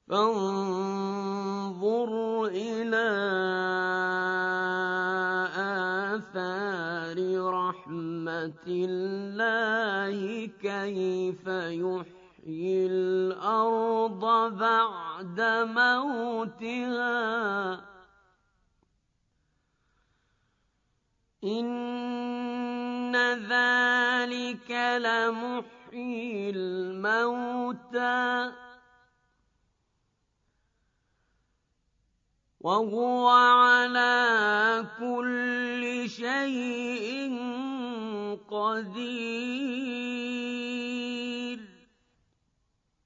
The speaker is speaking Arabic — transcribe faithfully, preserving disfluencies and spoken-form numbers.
فانظُرْ إِلَىٰ آثَارِ رَحْمَتِ اللَّهِ كَيْفَ يُحْيِي الْأَرْضَ بَعْدَ مَوْتِهَا ۚ إِنَّ ذَٰلِكَ لَمُحْيِي الْمَوْتَىٰ ۖ وَهُوَ عَلَىٰ كُلِّ شَيْءٍ قَدِيرٌ.